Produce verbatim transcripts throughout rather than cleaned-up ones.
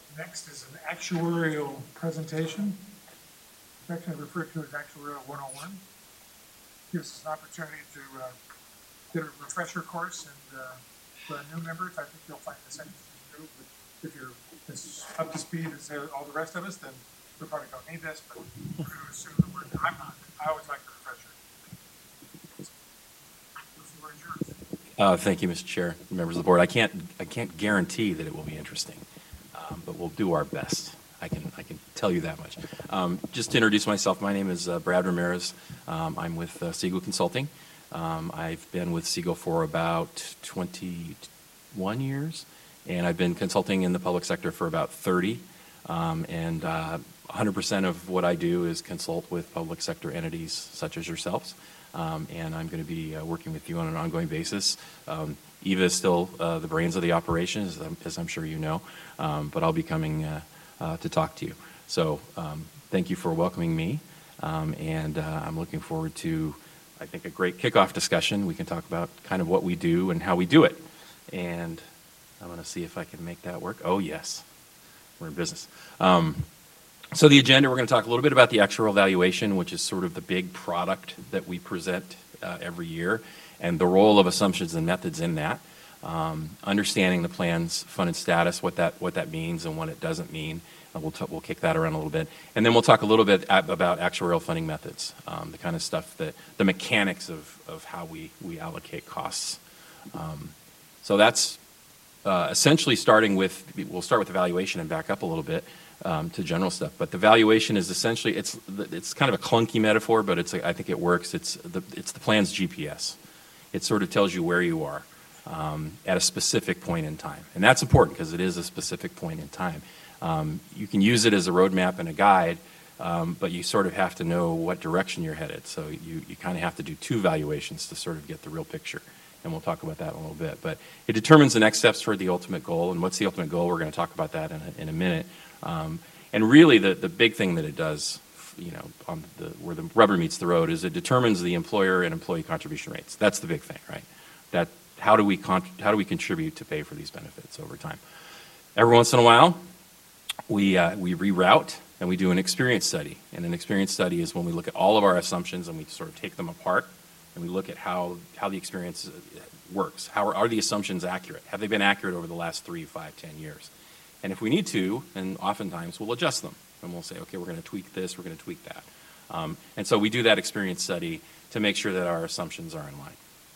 Next is an actuarial presentation, section referred to as Actuarial one oh one. Gives us an opportunity to uh, get a refresher course, and uh, for our new members, I think you'll find this interesting too. But if you're as up to speed as all the rest of us, then we probably don't need this, but we're going to assume that we're, I'm not. I always like the refresher. The floor is yours. Uh, thank you, Mister Chair, members of the board. I can't, I can't guarantee that it will be interesting, um, but we'll do our best. I can, I can tell you that much. Um, just to introduce myself, my name is uh, Brad Ramirez. Um, I'm with uh, Siegel Consulting. Um, I've been with Siegel for about twenty-one years, and I've been consulting in the public sector for about thirty. Um, and uh, one hundred percent of what I do is consult with public sector entities such as yourselves. Um, and I'm going to be uh, working with you on an ongoing basis. Um, Eva is still uh, the brains of the operation, as I'm, as I'm sure you know, um, but I'll be coming uh, uh, to talk to you. So um, thank you for welcoming me, um, and uh, I'm looking forward to, I think, a great kickoff discussion. We can talk about kind of what we do and how we do it. And I'm going to see if I can make that work. Oh, yes. We're in business. Um, So the agenda, we're going to talk a little bit about the actuarial valuation, which is sort of the big product that we present uh, every year, and the role of assumptions and methods in that. Um, understanding the plan's funded status, what that what that means and what it doesn't mean. Uh, we'll t we'll kick that around a little bit, and then we'll talk a little bit ab about actuarial funding methods, um, the kind of stuff that the mechanics of of how we we allocate costs. Um, so that's uh, essentially starting with. We'll start with the valuation and back up a little bit. Um, to general stuff, but the valuation is essentially, it's it's kind of a clunky metaphor, but it's I think it works. It's the it's the plan's G P S. It sort of tells you where you are um, at a specific point in time, and that's important because it is a specific point in time. Um, you can use it as a roadmap and a guide, um, but you sort of have to know what direction you're headed. So you you kind of have to do two valuations to sort of get the real picture, and we'll talk about that in a little bit. But it determines the next steps toward the ultimate goal, and what's the ultimate goal? We're going to talk about that in a, in a minute. Um, and really the, the big thing that it does, you know, on the, where the rubber meets the road is it determines the employer and employee contribution rates. That's the big thing, right? That how do we con how do we contribute to pay for these benefits over time? Every once in a while, we, uh, we reroute and we do an experience study. And an experience study is when we look at all of our assumptions and we sort of take them apart and we look at how, how the experience works. How are, are the assumptions accurate? Have they been accurate over the last three, five, ten years? And if we need to, and oftentimes we'll adjust them, and we'll say, okay, we're going to tweak this, we're going to tweak that. Um, and so we do that experience study to make sure that our assumptions are in line.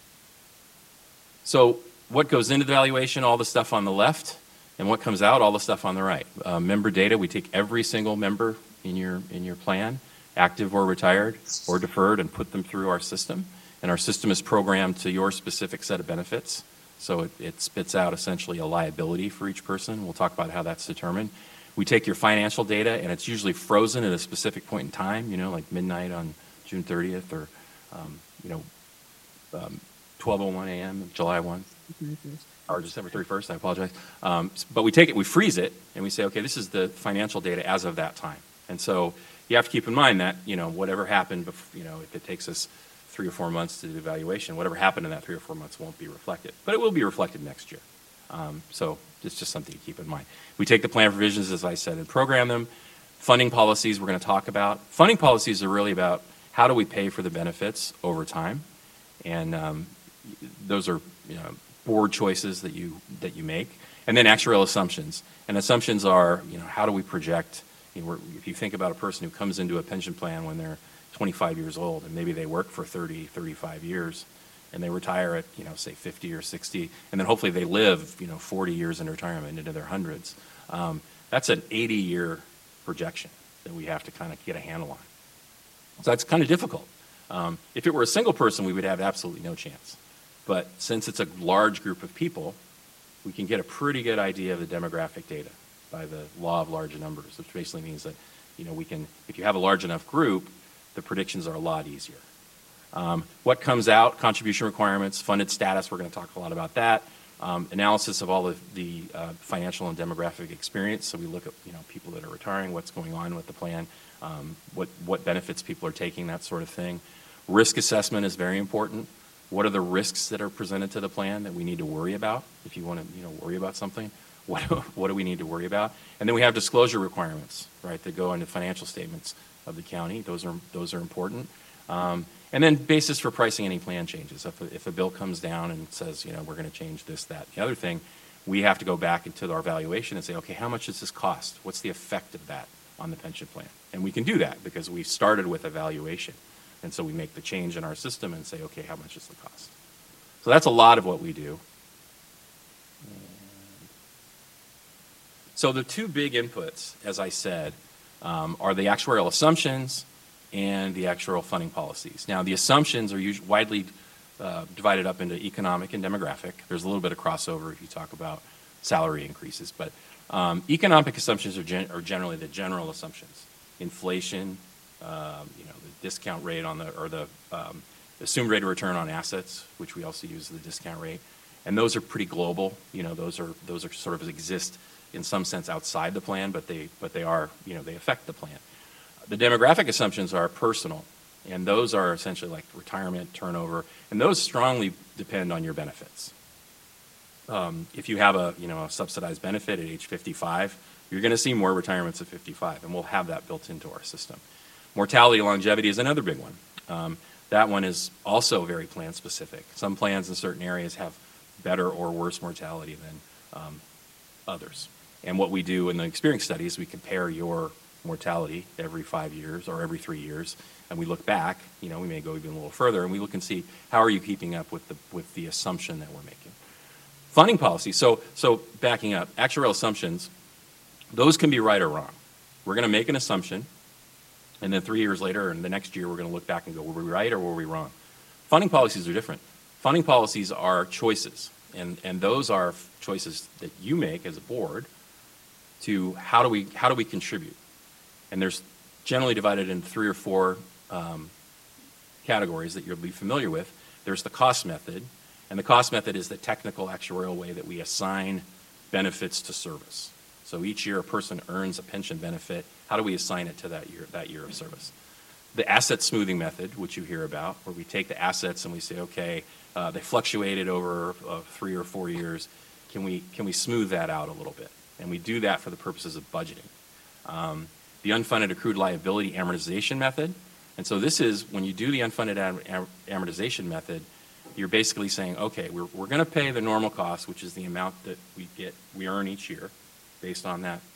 So what goes into the valuation? All the stuff on the left, and what comes out? All the stuff on the right. Uh, member data, we take every single member in your, in your plan, active or retired or deferred, and put them through our system. And our system is programmed to your specific set of benefits. So it, it spits out essentially a liability for each person. We'll talk about how that's determined. We take your financial data, and it's usually frozen at a specific point in time, you know, like midnight on June thirtieth or, um, you know, um, twelve oh one a m, July first, or December thirty-first, I apologize. Um, but we take it, we freeze it, and we say, okay, this is the financial data as of that time. And so you have to keep in mind that, you know, whatever happened, before, you know, if it takes us three or four months to do the evaluation, whatever happened in that three or four months won't be reflected. But it will be reflected next year. Um, so it's just something to keep in mind. We take the plan provisions, as I said, and program them. Funding policies we're going to talk about. Funding policies are really about how do we pay for the benefits over time. And um, those are, you know, board choices that you, that you make. And then actuarial assumptions. And assumptions are, you know, how do we project, you know, if you think about a person who comes into a pension plan when they're twenty-five years old, and maybe they work for thirty, thirty-five years, and they retire at, you know, say fifty or sixty, and then hopefully they live, you know, forty years in retirement into their hundreds. Um, that's an eighty year projection that we have to kind of get a handle on. So that's kind of difficult. Um, if it were a single person, we would have absolutely no chance. But since it's a large group of people, we can get a pretty good idea of the demographic data by the law of large numbers, which basically means that, you know, we can, if you have a large enough group, the predictions are a lot easier. Um, what comes out, contribution requirements, funded status, we're going to talk a lot about that. Um, analysis of all of the uh, financial and demographic experience. So we look at, you know, people that are retiring, what's going on with the plan, um, what, what benefits people are taking, that sort of thing. Risk assessment is very important. What are the risks that are presented to the plan that we need to worry about if you want to, you know, worry about something? what, what do we need to worry about? And then we have disclosure requirements, right, that go into financial statements of the county. Those are, those are important. Um, and then basis for pricing any plan changes. If a, if a bill comes down and says, you know, we're going to change this, that, the other thing, we have to go back into our valuation and say, okay, how much does this cost? What's the effect of that on the pension plan? And we can do that because we started with a valuation. And so we make the change in our system and say, okay, how much is the cost? So that's a lot of what we do. So the two big inputs, as I said, um, are the actuarial assumptions and the actuarial funding policies. Now, the assumptions are usually widely uh, divided up into economic and demographic. There's a little bit of crossover if you talk about salary increases, but um, economic assumptions are, gen are generally the general assumptions. Inflation, um, you know, the discount rate on the, or the um, assumed rate of return on assets, which we also use the discount rate. And those are pretty global. You know, those are, those are sort of exist in some sense outside the plan, but they, but they are, you know, they affect the plan. The demographic assumptions are personal, and those are essentially like retirement, turnover, and those strongly depend on your benefits. Um, if you have a, you know, a subsidized benefit at age fifty-five, you're going to see more retirements at fifty-five, and we'll have that built into our system. Mortality longevity is another big one. Um, that one is also very plan specific. Some plans in certain areas have better or worse mortality than um, others. And what we do in the experience studies, we compare your mortality every five years or every three years, and we look back, you know, we may go even a little further, and we look and see how are you keeping up with the, with the assumption that we're making. Funding policy, so, so backing up, actuarial assumptions, those can be right or wrong. We're going to make an assumption, and then three years later, and the next year, we're going to look back and go, were we right or were we wrong? Funding policies are different. Funding policies are choices, and, and those are choices that you make as a board to how do we, how do we contribute? And there's generally divided into three or four um, categories that you'll be familiar with. There's the cost method, and the cost method is the technical actuarial way that we assign benefits to service. So each year a person earns a pension benefit. How do we assign it to that year, that year of service? The asset smoothing method, which you hear about, where we take the assets and we say, okay, uh, they fluctuated over uh, three or four years. Can we, can we smooth that out a little bit? And we do that for the purposes of budgeting. Um, the unfunded accrued liability amortization method. And so this is, when you do the unfunded am am amortization method, you're basically saying, okay, we're, we're going to pay the normal cost, which is the amount that we get, we earn each year based on that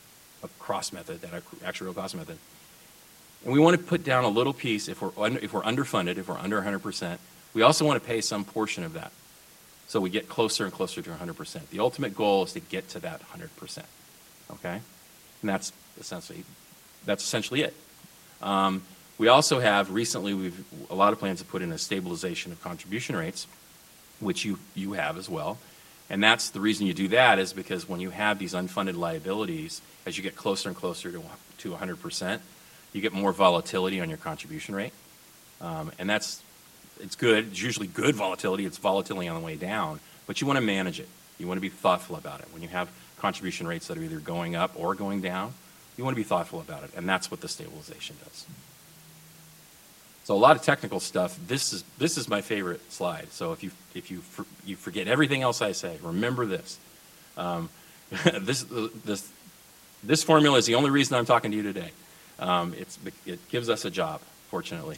cross method, that actuarial cost method. And we want to put down a little piece if we're, under, if we're underfunded, if we're under one hundred percent. We also want to pay some portion of that. So we get closer and closer to one hundred percent. The ultimate goal is to get to that one hundred percent, okay? And that's essentially, that's essentially it. Um, we also have, recently, we've, a lot of plans have put in a stabilization of contribution rates, which you, you have as well. And that's the reason you do that is because when you have these unfunded liabilities, as you get closer and closer to, to one hundred percent, you get more volatility on your contribution rate. Um, and that's, it's good, it's usually good volatility, it's volatility on the way down, but you want to manage it. You want to be thoughtful about it. When you have contribution rates that are either going up or going down, you want to be thoughtful about it, and that's what the stabilization does. So a lot of technical stuff. This is, this is my favorite slide. So if you, if you, for, you forget everything else I say, remember this. Um, this, this, this formula is the only reason I'm talking to you today. Um, it's, it gives us a job, fortunately.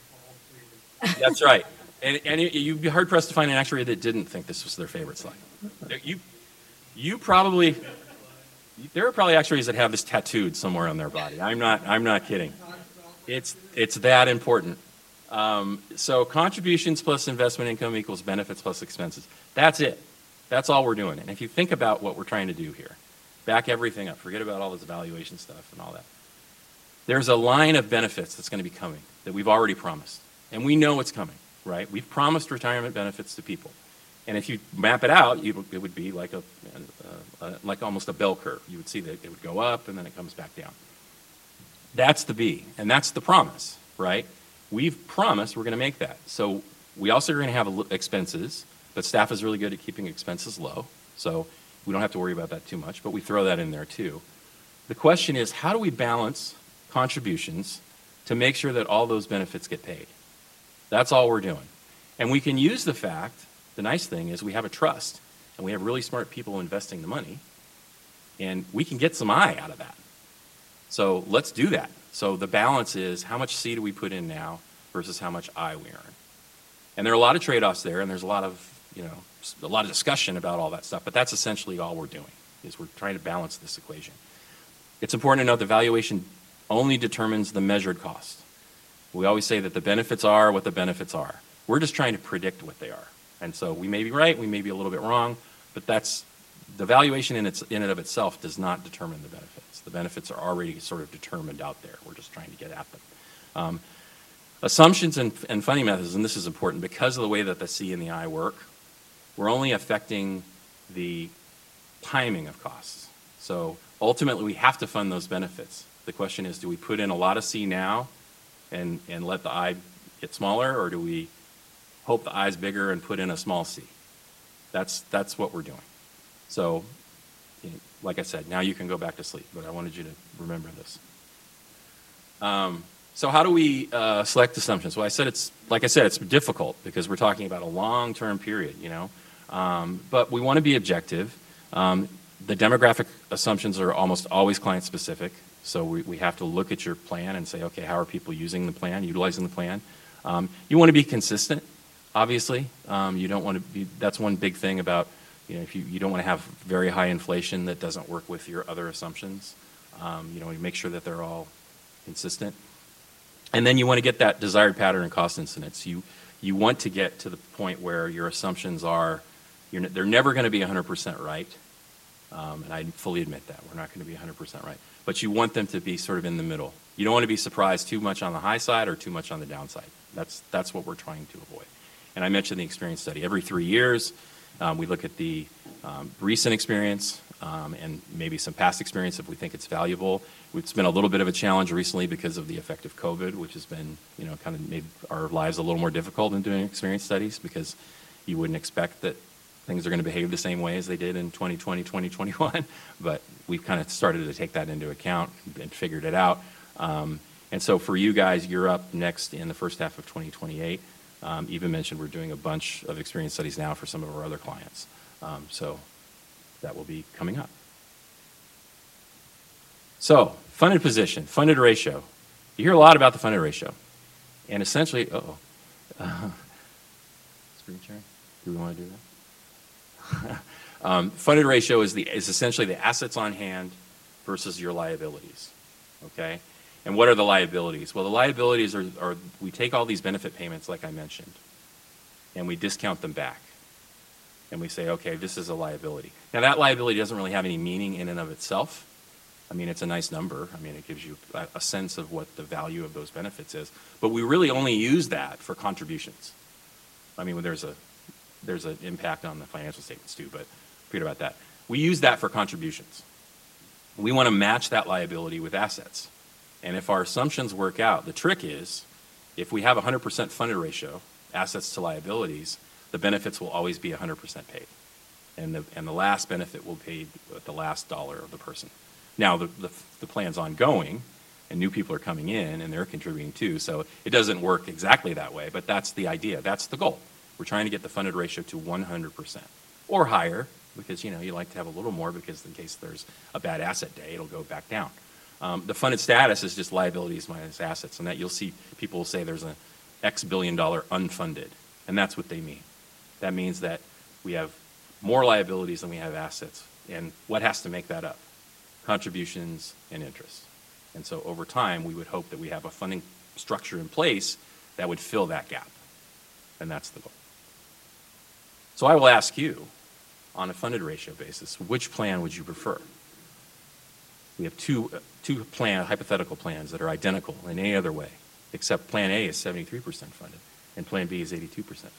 That's right. And, and you'd be hard pressed to find an actuary that didn't think this was their favorite slide. You, you probably, there are probably actuaries that have this tattooed somewhere on their body. I'm not, I'm not kidding. It's, it's that important. Um, so contributions plus investment income equals benefits plus expenses. That's it. That's all we're doing. And if you think about what we're trying to do here, back everything up, forget about all this evaluation stuff and all that. There's a line of benefits that's going to be coming that we've already promised. And we know it's coming, right? We've promised retirement benefits to people. And if you map it out, you, it would be like, a, uh, uh, like almost a bell curve. You would see that it would go up and then it comes back down. That's the B, and that's the promise, right? We've promised we're going to make that. So we also are going to have expenses, but staff is really good at keeping expenses low. So we don't have to worry about that too much, but we throw that in there too. The question is, how do we balance contributions to make sure that all those benefits get paid? That's all we're doing. And we can use the fact, the nice thing is we have a trust, and we have really smart people investing the money, And we can get some I out of that. So let's do that. So the balance is how much C do we put in now versus how much I we earn. And there are a lot of trade-offs there, and there's a lot of, you know, a lot of discussion about all that stuff, but that's essentially all we're doing, is we're trying to balance this equation. It's important to note the valuation only determines the measured cost. We always say that the benefits are what the benefits are. We're just trying to predict what they are. And so we may be right, we may be a little bit wrong, but that's, the valuation in, its, in and of itself does not determine the benefits. The benefits are already sort of determined out there. We're just trying to get at them. Um, assumptions and, and funding methods, and this is important, because of the way that the C and the I work, we're only affecting the timing of costs. So ultimately, we have to fund those benefits. The question is, do we put in a lot of C now and, and let the I get smaller, or do we hope the I is bigger and put in a small C? That's, that's what we're doing. So, you know, like I said, now you can go back to sleep, but I wanted you to remember this. Um, so how do we uh, select assumptions? Well, I said it's, like I said, it's difficult because we're talking about a long-term period, you know. Um, but we want to be objective. Um, the demographic assumptions are almost always client-specific. So we, we have to look at your plan and say, okay, how are people using the plan, utilizing the plan? Um, you want to be consistent, obviously. Um, you don't want to be, that's one big thing about, you know, if you, you don't want to have very high inflation that doesn't work with your other assumptions. Um, you know, you make sure that they're all consistent. And then you want to get that desired pattern and cost incidence. You, you want to get to the point where your assumptions are, you're, they're never going to be one hundred percent right. Um, and I fully admit that. We're not going to be one hundred percent right. But you want them to be sort of in the middle. You don't want to be surprised too much on the high side or too much on the downside. That's, that's what we're trying to avoid. And I mentioned the experience study. Every three years, um, we look at the um, recent experience um, and maybe some past experience if we think it's valuable. It's been a little bit of a challenge recently because of the effect of COVID, which has been, you know, kind of made our lives a little more difficult in doing experience studies because you wouldn't expect that things are going to behave the same way as they did in twenty twenty, twenty twenty-one, but we've kind of started to take that into account and figured it out. Um, and so for you guys, you're up next in the first half of twenty twenty-eight. Um, Eva mentioned we're doing a bunch of experience studies now for some of our other clients. Um, so that will be coming up. So funded position, funded ratio. You hear a lot about the funded ratio. And essentially, uh-oh. Uh, screen share? Do we want to do that? um, funded ratio is, the, is essentially the assets on hand versus your liabilities, okay? And what are the liabilities? Well, the liabilities are, are we take all these benefit payments, like I mentioned, and we discount them back. And we say, okay, this is a liability. Now, that liability doesn't really have any meaning in and of itself. I mean, it's a nice number. I mean, it gives you a, a sense of what the value of those benefits is. But we really only use that for contributions. I mean, when there's a there's an impact on the financial statements too, but forget about that. We use that for contributions. We want to match that liability with assets. And if our assumptions work out, the trick is, if we have a one hundred percent funded ratio, assets to liabilities, the benefits will always be one hundred percent paid. And the, and the last benefit will be paid at the last dollar of the person. Now, the, the, the plan's ongoing, and new people are coming in, and they're contributing too, so it doesn't work exactly that way, but that's the idea. That's the goal. We're trying to get the funded ratio to one hundred percent or higher because, you know, you like to have a little more because in case there's a bad asset day, it'll go back down. Um, the funded status is just liabilities minus assets, and that you'll see people say there's an X billion dollar unfunded, and that's what they mean. That means that we have more liabilities than we have assets, and what has to make that up? Contributions and interest. And so over time, we would hope that we have a funding structure in place that would fill that gap, and that's the goal. So I will ask you, on a funded ratio basis, which plan would you prefer? We have two, uh, two plan, hypothetical plans that are identical in any other way, except Plan A is seventy-three percent funded, and Plan B is eighty-two percent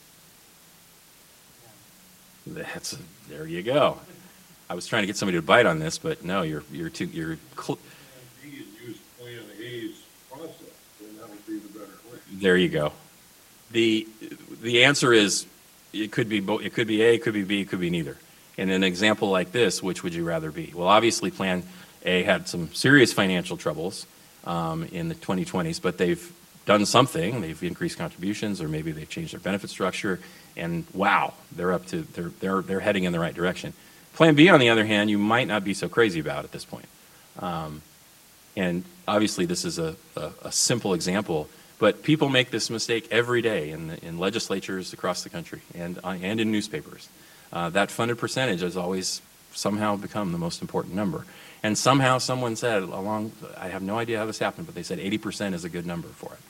funded. That's a, there you go. I was trying to get somebody to bite on this, but no, you're you're too you're. Cl Plan B and use Plan A's process, then that would be the better way. There you go. The the answer is it could be both. It could be A, it could be B, it could be neither. In an example like this, which would you rather be? Well, obviously, Plan A had some serious financial troubles um, in the twenty twenties, but they've done something. They've increased contributions, or maybe they've changed their benefit structure, and wow, they're up to they're they're they're heading in the right direction. Plan B, on the other hand, you might not be so crazy about at this point. Um, and obviously, this is a, a, a simple example, but people make this mistake every day in, the, in legislatures across the country and, uh, and in newspapers. Uh, that funded percentage has always somehow become the most important number. And somehow someone said along, I have no idea how this happened, but they said eighty percent is a good number for it.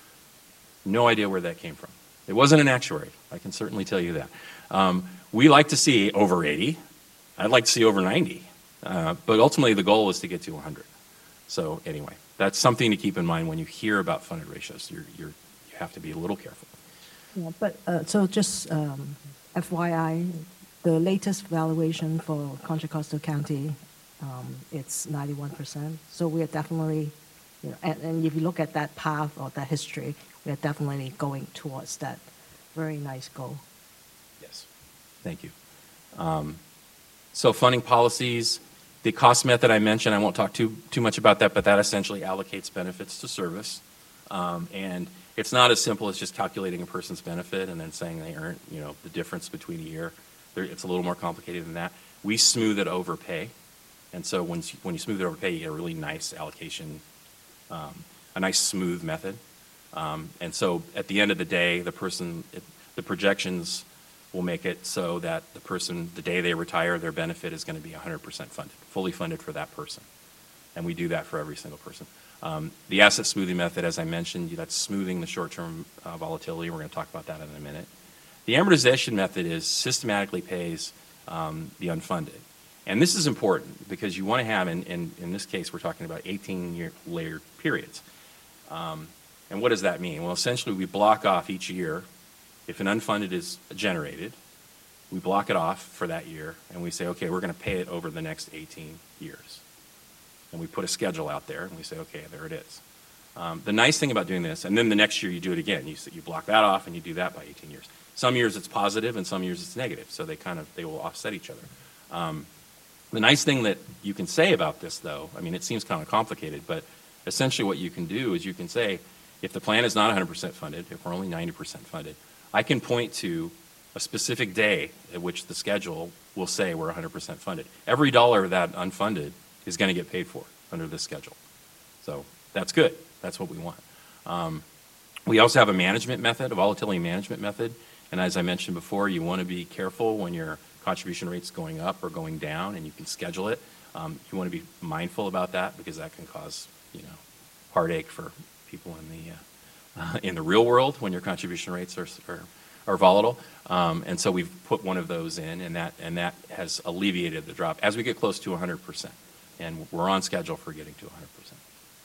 No idea where that came from. It wasn't an actuary, I can certainly tell you that. Um, we like to see over eighty. I'd like to see over ninety. Uh, but ultimately, the goal is to get to one hundred. So anyway, that's something to keep in mind when you hear about funded ratios. You're, you're, you have to be a little careful. Yeah, but uh, so just um, F Y I, the latest valuation for Contra Costa County, um, it's ninety-one percent. So we are definitely, you know, and, and if you look at that path or that history, we are definitely going towards that very nice goal. Yes, thank you. Um, so funding policies, the cost method I mentioned, I won't talk too, too much about that, but that essentially allocates benefits to service. Um, and it's not as simple as just calculating a person's benefit and then saying they earn, you know, the difference between a year. There, it's a little more complicated than that. We smooth it over pay. And so when you, when you smooth it over pay, you get a really nice allocation, um, a nice smooth method. Um, and so at the end of the day, the person, it, the projections will make it so that the person, the day they retire, their benefit is going to be one hundred percent funded, fully funded for that person. And we do that for every single person. Um, the asset smoothing method, as I mentioned, that's smoothing the short-term uh, volatility. We're going to talk about that in a minute. The amortization method is systematically pays um, the unfunded. And this is important because you want to have, in, in, in this case, we're talking about eighteen-year layered periods. Um, and what does that mean? Well, essentially, we block off each year. If an unfunded is generated, we block it off for that year, and we say, okay, we're going to pay it over the next eighteen years. And we put a schedule out there, and we say, okay, there it is. Um, the nice thing about doing this, and then the next year you do it again. You, you block that off, and you do that by eighteen years. Some years it's positive, and some years it's negative, so they kind of, they will offset each other. Um, the nice thing that you can say about this, though, I mean, it seems kind of complicated, but essentially what you can do is you can say, if the plan is not one hundred percent funded, if we're only ninety percent funded, I can point to a specific day at which the schedule will say we're one hundred percent funded. Every dollar of that unfunded is going to get paid for under this schedule. So that's good. That's what we want. Um, we also have a management method, a volatility management method. And as I mentioned before, you want to be careful when your contribution rate's going up or going down, and you can schedule it. Um, you want to be mindful about that because that can cause, you know, heartache for people in the uh, uh, in the real world when your contribution rates are are, are volatile. Um, and so we've put one of those in, and that and that has alleviated the drop as we get close to one hundred percent. And we're on schedule for getting to one hundred percent.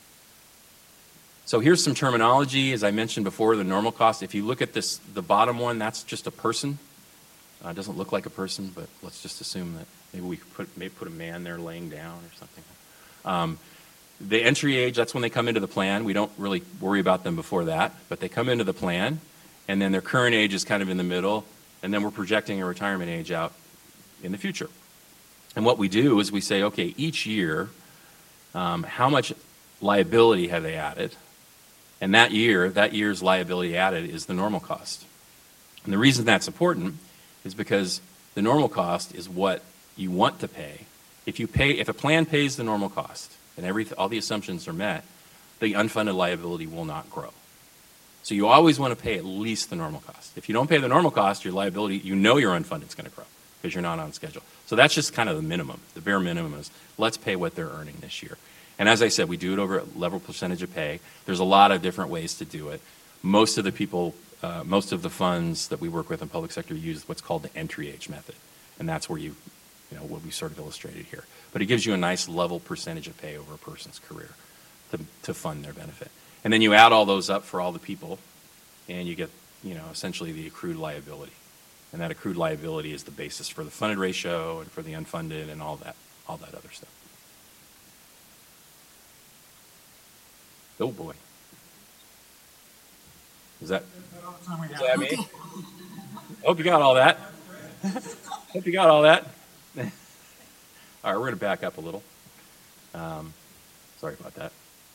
So here's some terminology. As I mentioned before, the normal cost. If you look at this, the bottom one, that's just a person. Uh, it doesn't look like a person, but let's just assume that maybe we could put, maybe put a man there laying down or something. Um, the entry age, that's when they come into the plan. We don't really worry about them before that, but they come into the plan, and then their current age is kind of in the middle, and then we're projecting a retirement age out in the future. And what we do is we say, okay, each year, um, how much liability have they added? And that year, that year's liability added is the normal cost. And the reason that's important is because the normal cost is what you want to pay. If you pay, if a plan pays the normal cost and every, all the assumptions are met, the unfunded liability will not grow. So you always want to pay at least the normal cost. If you don't pay the normal cost, your liability, you know your unfunded is going to grow because you're not on schedule. So that's just kind of the minimum. The bare minimum is let's pay what they're earning this year. And as I said, we do it over a level percentage of pay. There's a lot of different ways to do it. Most of the people, uh, most of the funds that we work with in public sector use what's called the entry age method. And that's where you, you know, what we sort of illustrated here. But it gives you a nice level percentage of pay over a person's career to, to fund their benefit. And then you add all those up for all the people, and you get, you know, essentially the accrued liability. And that accrued liability is the basis for the funded ratio and for the unfunded and all that, all that other stuff. Oh boy. Is that, is that me? Hope you got all that. Hope you got all that. All right, we're going to back up a little. Um, sorry about that.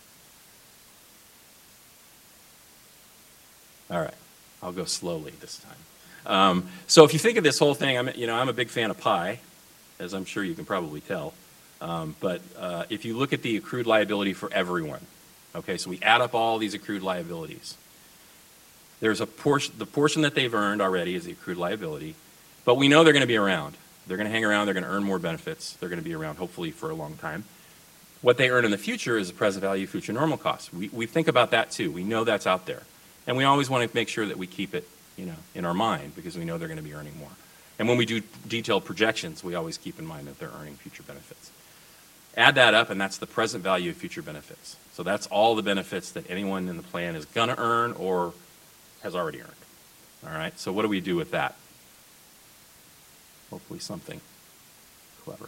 All right, I'll go slowly this time. Um, so if you think of this whole thing, I'm, you know, I'm a big fan of pie. as I'm sure you can probably tell. Um, But uh, if you look at the accrued liability for everyone, okay, so we add up all these accrued liabilities. There's a portion, the portion that they've earned already is the accrued liability, but we know they're going to be around. They're going to hang around, they're going to earn more benefits, they're going to be around hopefully for a long time. What they earn in the future is the present value of future normal costs. We, we think about that too. We know that's out there. And we always want to make sure that we keep it, you know, in our mind because we know they're going to be earning more. And when we do detailed projections, we always keep in mind that they're earning future benefits. Add that up, and that's the present value of future benefits. So that's all the benefits that anyone in the plan is going to earn or has already earned. All right, so what do we do with that? Hopefully something clever.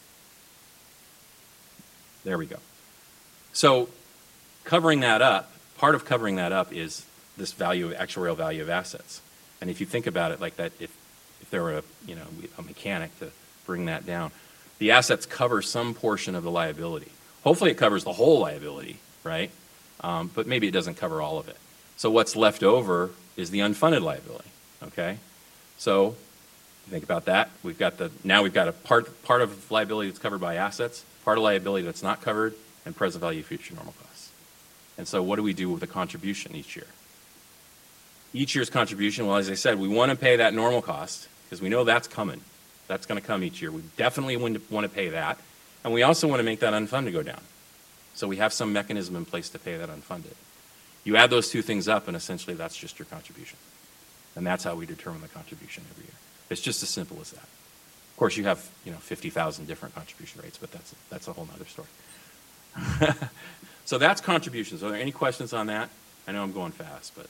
There we go. So covering that up, part of covering that up is this value of actuarial value of assets. And if you think about it like that, if, if there were a, you know, a mechanic to bring that down, the assets cover some portion of the liability. Hopefully it covers the whole liability, right? Um, but maybe it doesn't cover all of it. So what's left over is the unfunded liability, okay? So think about that. We've got the, now we've got a part, part of liability that's covered by assets, part of liability that's not covered, and present value of future normal costs. And so what do we do with the contribution each year? Each year's contribution, well, as I said, we want to pay that normal cost because we know that's coming. That's going to come each year. We definitely want to, want to pay that. And we also want to make that unfunded go down. So we have some mechanism in place to pay that unfunded. You add those two things up, and essentially that's just your contribution. And that's how we determine the contribution every year. It's just as simple as that. Of course, you have, you know, fifty thousand different contribution rates, but that's, that's a whole nother story. So that's contributions. Are there any questions on that? I know I'm going fast, but.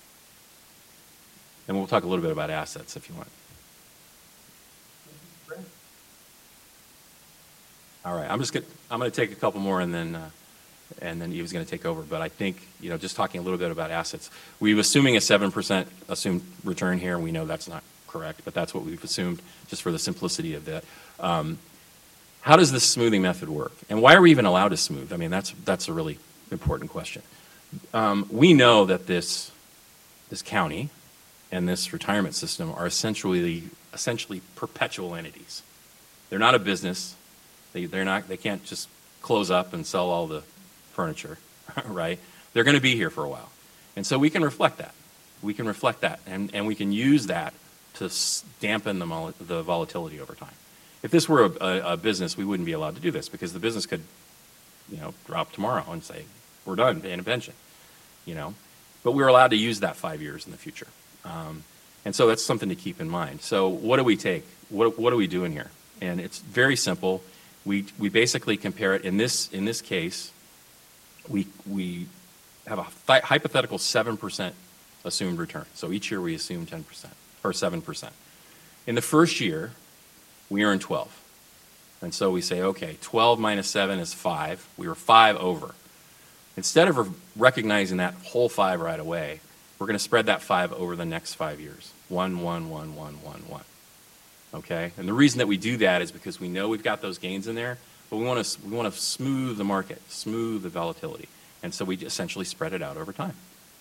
And we'll talk a little bit about assets if you want. All right, I'm just going I'm going to take a couple more and then, uh, and then Eva's going to take over. But I think, you know, just talking a little bit about assets, we're assuming a seven percent assumed return here. We know that's not correct, but that's what we've assumed just for the simplicity of that. Um, how does this smoothing method work? And why are we even allowed to smooth? I mean, that's, that's a really important question. Um, we know that this, this county and this retirement system are essentially, essentially perpetual entities. They're not a business. They, they're not, they can't just close up and sell all the furniture, right? They're going to be here for a while. And so we can reflect that. We can reflect that, and, and we can use that to dampen the, mol the volatility over time. If this were a, a, a business, we wouldn't be allowed to do this because the business could, you know, drop tomorrow and say, we're done paying a pension, you know? But we're allowed to use that five years in the future. Um, and so that's something to keep in mind. So what do we take? What, what are we doing here? And it's very simple. We, we basically compare it, in this, in this case, we, we have a hypothetical seven percent assumed return. So each year we assume ten percent, or seven percent. In the first year, we earn twelve. And so we say, okay, twelve minus seven is five. We were five over. Instead of recognizing that whole five right away, we're going to spread that five over the next five years. One, one, one, one, one, one. Okay? And the reason that we do that is because we know we've got those gains in there, but we want to we want to smooth the market, smooth the volatility. And so we essentially spread it out over time.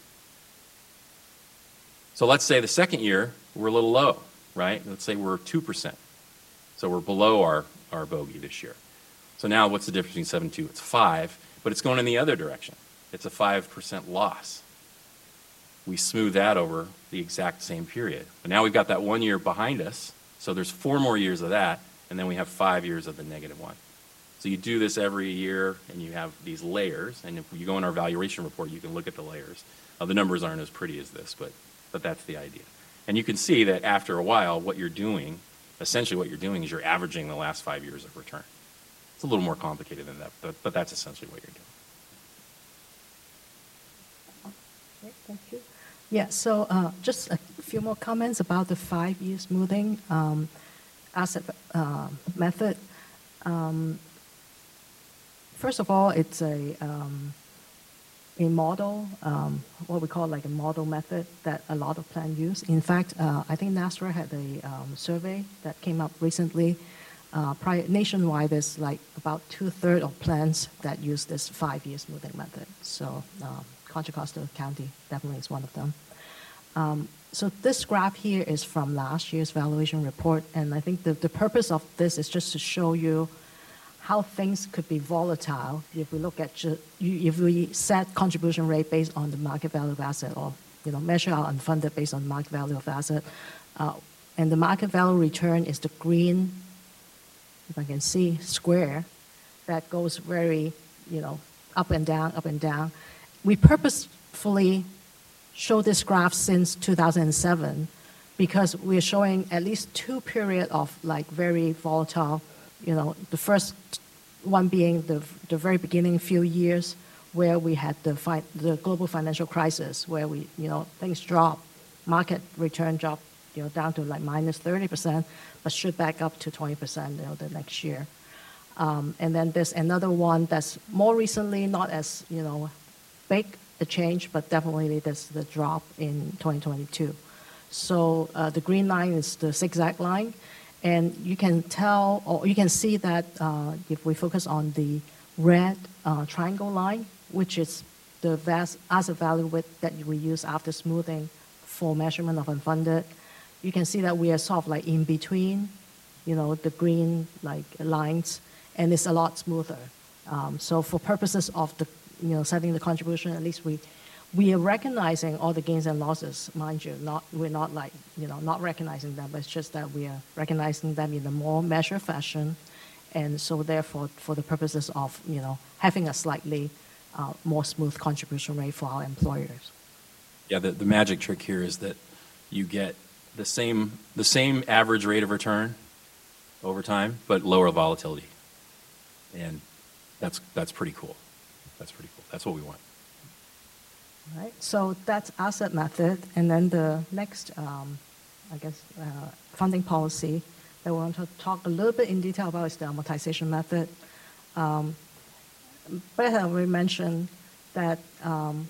So let's say the second year, we're a little low, right? Let's say we're two percent. So we're below our, our bogey this year. So now what's the difference between seven and two? It's five, but it's going in the other direction. It's a five percent loss. We smooth that over the exact same period. But now we've got that one year behind us, so there's four more years of that, and then we have five years of the negative one. So you do this every year, and you have these layers, and if you go in our valuation report, you can look at the layers. Uh, the numbers aren't as pretty as this, but, but that's the idea. And you can see that after a while, what you're doing, essentially what you're doing is you're averaging the last five years of return. It's a little more complicated than that, but, but that's essentially what you're doing. Okay, thank you. Yeah, so uh, just a few more comments about the five-year smoothing um, asset uh, method. Um, first of all, it's a, um, a model, um, what we call like a model method that a lot of plans use. In fact, uh, I think NASRA had a um, survey that came up recently. Uh, prior, nationwide, there's like about two-thirds of plans that use this five-year smoothing method. So um, Contra Costa County definitely is one of them. Um, So this graph here is from last year's valuation report, and I think the, the purpose of this is just to show you how things could be volatile if we look at, ju- you- if we set contribution rate based on the market value of asset, or, you know, measure our unfunded based on market value of asset. Uh, And the market value return is the green, if I can see, square that goes very, you know, up and down, up and down. We purposefully show this graph since two thousand seven because we're showing at least two periods of like very volatile, you know, the first one being the, the very beginning few years where we had the, fi- the global financial crisis where we, you know, things dropped, market return dropped, you know, down to like minus thirty percent, but shoot back up to twenty percent, you know, the next year. Um, and then there's another one that's more recently, not as, you know, big a change, but definitely there's the drop in twenty twenty-two. So uh, the green line is the zigzag line, and you can tell, or you can see that uh, if we focus on the red uh, triangle line, which is the vast asset value width that we use after smoothing for measurement of unfunded, you can see that we are sort of like in between, you know, the green like lines, and it's a lot smoother. Um, so for purposes of the, you know, setting the contribution, at least we, we are recognizing all the gains and losses, mind you. Not, we're not like, you know, not recognizing them, but it's just that we are recognizing them in a more measured fashion, and so therefore, for the purposes of, you know, having a slightly uh, more smooth contribution rate for our employers. Yeah, the, the magic trick here is that you get the same, the same average rate of return over time, but lower volatility. And that's, that's pretty cool. That's pretty cool. That's what we want. All right, so that's asset method, and then the next, um, I guess, uh, funding policy that we want to talk a little bit in detail about is the amortization method. Um, Brett had already mentioned that um,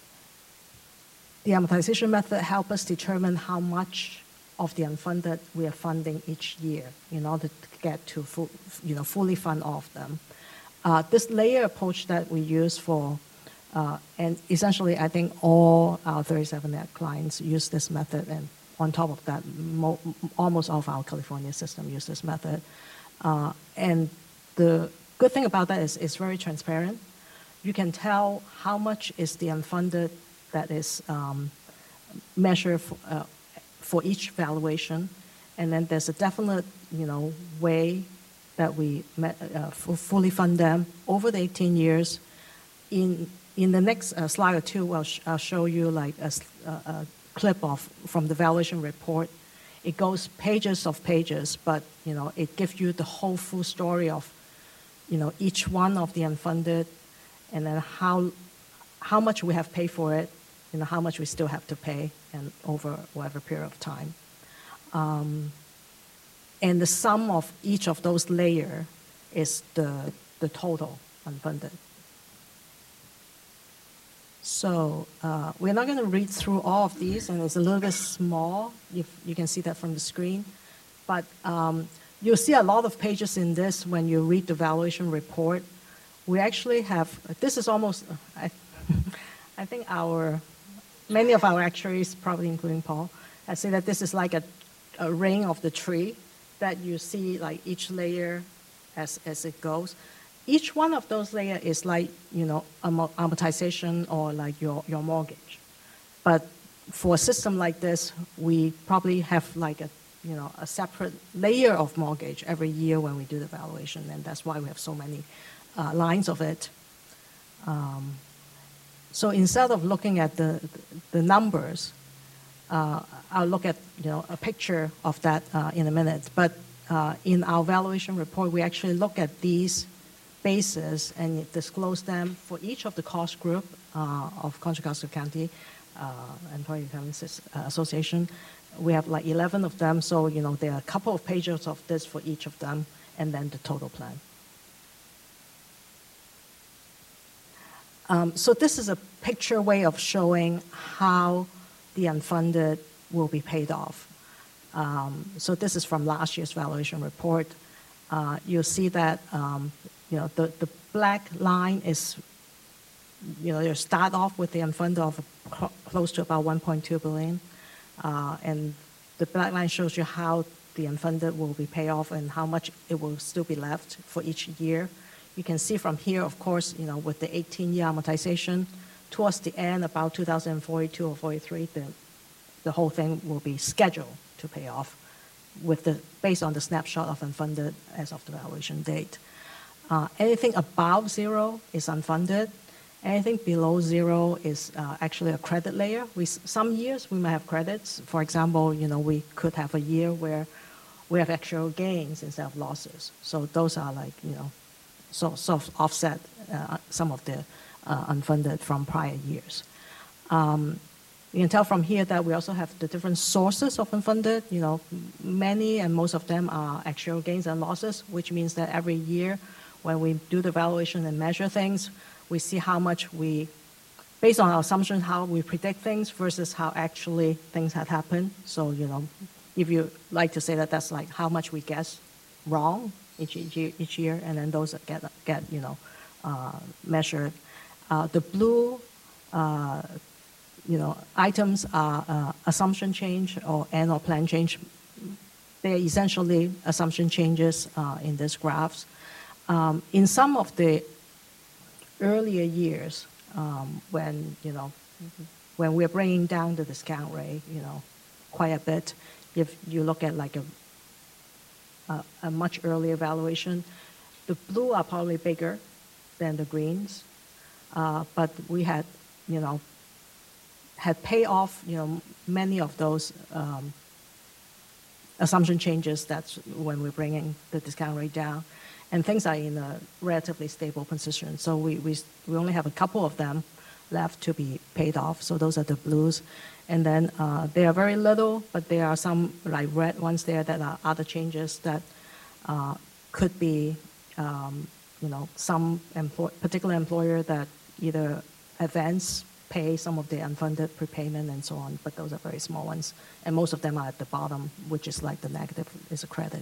the amortization method helps us determine how much of the unfunded we are funding each year in order to get to full, you know, fully fund all of them. Uh, this layer approach that we use for, uh, and essentially I think all our thirty-seven Net clients use this method, and on top of that, mo almost all of our California system use this method. Uh, and the good thing about that is it's very transparent. You can tell how much is the unfunded that is um, measured for, uh, for each valuation, and then there's a definite, you know, way that we met, uh, fully fund them over the eighteen years. In in the next uh, slide or two, I'll, sh I'll show you like a, a, a clip of from the valuation report. It goes pages of pages, but you know it gives you the whole full story of, you know, each one of the unfunded, and then how how much we have paid for it, you know, how much we still have to pay, and over whatever period of time. Um, and the sum of each of those layers is the, the total unfunded. So uh, we're not going to read through all of these, and it's a little bit small, if you can see that from the screen. But um, you'll see a lot of pages in this when you read the valuation report. We actually have, this is almost, I, I think our, many of our actuaries, probably including Paul, have said that this is like a, a ring of the tree, that you see like each layer as, as it goes. Each one of those layers is like, you know, amortization or like your, your mortgage. But for a system like this, we probably have like a, you know, a separate layer of mortgage every year when we do the valuation, and that's why we have so many uh, lines of it. Um, so instead of looking at the, the numbers, uh, I'll look at, you know, a picture of that uh, in a minute. But uh, in our valuation report, we actually look at these bases and disclose them for each of the cost group uh, of Contra Costa County uh, Employee Retirement Association. We have like eleven of them, so you know there are a couple of pages of this for each of them, and then the total plan. Um, so this is a picture way of showing how the unfunded will be paid off. Um, so this is from last year's valuation report. Uh, you'll see that um, you know the, the black line is, you know, you start off with the unfunded of close to about one point two billion. Uh, and the black line shows you how the unfunded will be paid off and how much it will still be left for each year. You can see from here, of course, you know, with the eighteen-year amortization, towards the end, about two thousand forty-two or forty-three, the, the whole thing will be scheduled to pay off with the, based on the snapshot of unfunded as of the valuation date. Uh, anything above zero is unfunded. Anything below zero is uh, actually a credit layer. We, s- some years we might have credits. For example, you know, we could have a year where we have actual gains instead of losses. So those are like, you know, so, sort of offset uh, some of the uh, unfunded from prior years. Um, you can tell from here that we also have the different sources of unfunded. You know, m- many and most of them are actual gains and losses, which means that every year when we do the valuation and measure things, we see how much we, based on our assumption, how we predict things versus how actually things had happened. So, you know, if you like to say that that's like how much we guess wrong each, each, year, each year, and then those that get, get you know, uh, measured. Uh, the blue, uh, you know, items are uh, assumption change or annual plan change. They're essentially assumption changes uh, in these graphs. Um, in some of the earlier years, um, when, you know, when we're bringing down the discount rate, you know, quite a bit, if you look at like a, a, a much earlier valuation, the blue are probably bigger than the greens, uh, but we had, you know, had pay off, you know, many of those um, assumption changes. That's when we're bringing the discount rate down, and things are in a relatively stable position. So we we we only have a couple of them left to be paid off. So those are the blues, and then uh, they are very little, but there are some like red ones there that are other changes that uh, could be, um, you know, some employ- particular employer that either advance pay some of the unfunded prepayment and so on, but those are very small ones. And most of them are at the bottom, which is like the negative is a credit.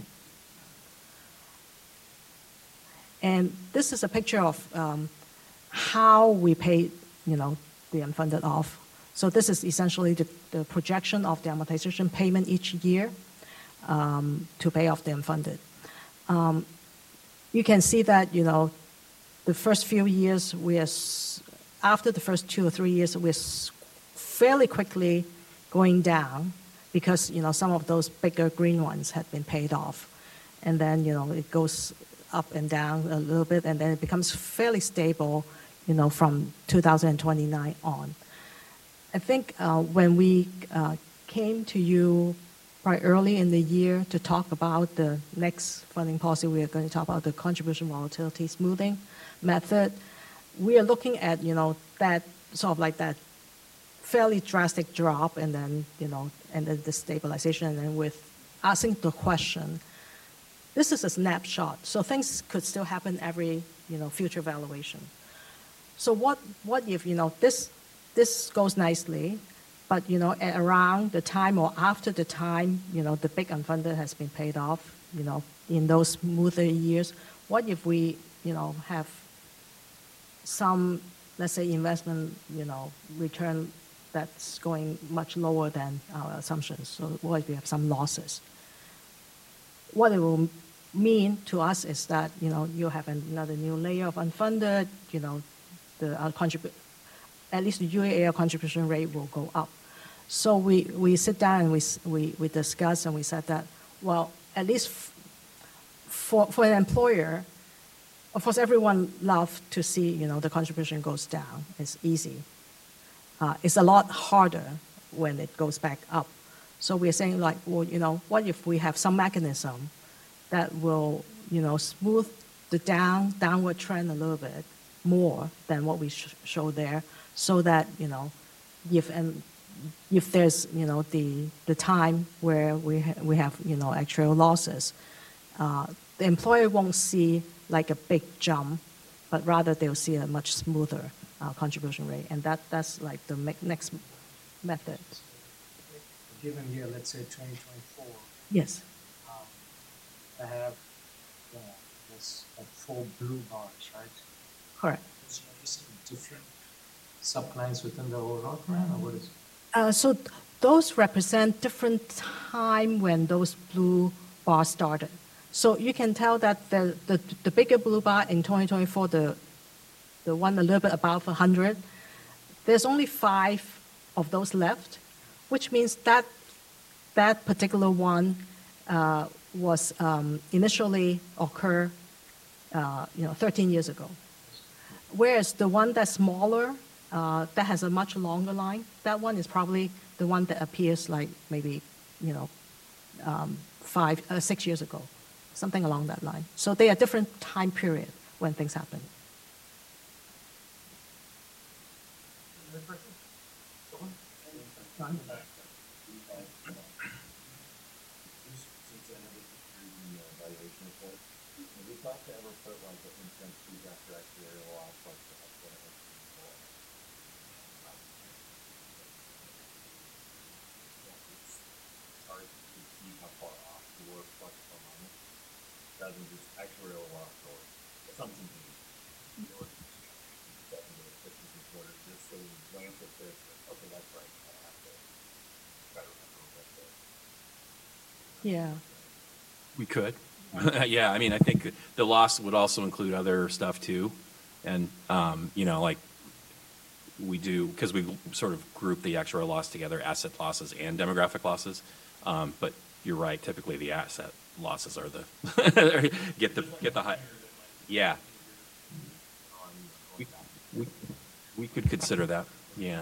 And this is a picture of um, how we pay, you know, the unfunded off. So this is essentially the, the projection of the amortization payment each year um, to pay off the unfunded. Um, you can see that, you know, the first few years, we are, s- after the first two or three years, we're s- fairly quickly going down because, you know, some of those bigger green ones had been paid off. And then, you know, it goes up and down a little bit, and then it becomes fairly stable, you know, from two thousand twenty-nine on. I think uh, when we uh, came to you quite early in the year to talk about the next funding policy, we are going to talk about the contribution volatility smoothing method. We are looking at, you know, that sort of like that fairly drastic drop and then, you know, and then the stabilization, and then with asking the question, this is a snapshot, so things could still happen every, you know, future valuation. So what, what if, you know, this, this goes nicely, but, you know, at around the time or after the time, you know, the big unfunded has been paid off, you know, in those smoother years, what if we, you know, have some, let's say, investment, you know, return that's going much lower than our assumptions? So what if we have some losses? What it will mean to us is that, you know, you have another new layer of unfunded, you know, the uh, contribute, at least the U A L contribution rate will go up. So we, we sit down and we, s- we, we discuss and we said that, well, at least f- for, for an employer, of course, everyone loves to see, you know, the contribution goes down. It's easy. Uh, it's a lot harder when it goes back up. So we're saying like, well, you know, what if we have some mechanism that will, you know, smooth the down downward trend a little bit more than what we sh- show there, so that, you know, if and if there's, you know, the the time where we ha- we have, you know, actual losses, uh, the employer won't see like a big jump, but rather they'll see a much smoother uh, contribution rate, and that that's like the me- next method. Given here, let's say twenty twenty-four, Yes, um, I have, uh, this, like four blue bars, right? correct. So are you seeing different sublines within the overall plan, or what is it? Uh, so th- those represent different time when those blue bars started. So you can tell that the, the, the bigger blue bar in twenty twenty-four, the, the one a little bit above one hundred, there's only five of those left, which means that that particular one uh, was um, initially occur, uh, you know, thirteen years ago. Whereas the one that's smaller, uh, that has a much longer line, that one is probably the one that appears like maybe, you know, um, five, uh, six years ago, something along that line. So they are different time period when things happen. Any other questions? John? Just since I never prepared the uh, evaluation report, have we thought to ever put like an intent fees after actuarial loss, like the what it was before? It's hard to see how far off you were plus or minus, rather than just actuarial loss or assumption fees. You know, it's second or fifth and quarter, just so you glance at this, okay, that's right, I have to try to remember what the. Yeah. We could. Yeah, I mean, I think the loss would also include other stuff too. And, um, you know, like we do, because we sort of group the actuarial loss together, asset losses and demographic losses. Um, but you're right, typically the asset losses are the, get the, get the high. Yeah. We, we, we could consider that. Yeah.